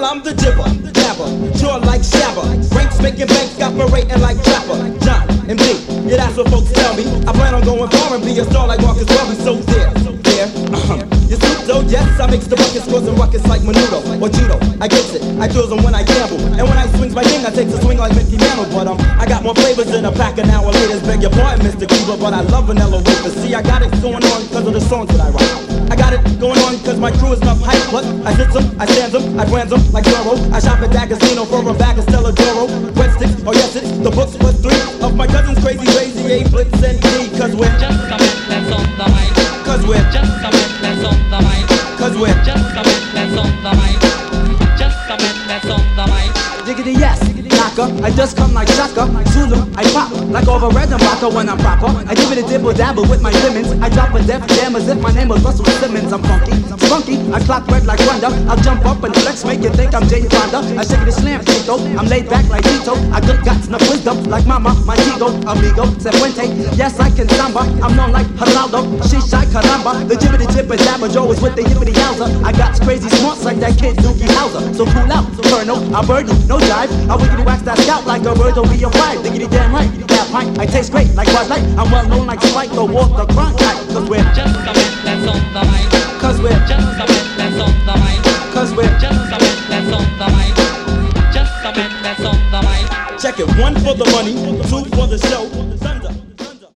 Well, I'm the jibber, dabber, jaw like Shabba, ranks making banks, operating like Trapper, John and B. Yeah, that's what folks tell me. I plan on going far and be a star like Marcus Welby. So there. You soup though, yes, I mix the buckets, causing ruckus like Menudo or Judo. I gets it, I throws them when I gamble, and when I swings my king, I takes a swing like Mickey Mantle. But I got more flavors in a pack an hour later. Beg your pardon, Mr. Cuba, but I love vanilla wafers. See, I got it going on because of the songs that I write. I got it going on because my crew is enough hype. But I sit them, I stand them, I brands them like Doro. I shop at D'Agostino for a bag of Stella Doro. Breadsticks, oh yes, it's the books plus 3 of my cousins, Crazy, A, Blitz, and D. Cause we're just a that's on the mic. Cause we're just a that's on the mic. Cause we're just a that's on the mic. Just a that's on the mic. Diggity yes, knocker, I just come like Shaka. Zulu, I pop like over red and vodka when I'm proper. I give it a dibble dabble with my lemons. I drop a death jam as if my name was Russell Simmons. I'm funky, spunky, I clock red like Wonder. I'll jump up and flex, make you think I'm Jane Fonda. I shake it a slam Tito, I'm laid back like Tito. I got guts, no wisdom like Mama, my ego, amigo, Sefuente. Yes, I can samba, I'm known like Geraldo. Shisha caramba, the jibbity jibber dabber Joe is with the hippity yowza. I got crazy smarts like that kid Dookie Howser. So cool out, Colonel, I'll burn you, no jive. I wiggity wax that scout like a bird, don't be a wife. Diggity damn right, that pint, I taste great like Bud Light. I'm well known like Spike, the Walter Cronkite. Cause we're just a that's on the mic. Cause we're just a that's on the mic. Cause we're just a that's on the mic. Just a that's on the mic. check it, 1 for the money,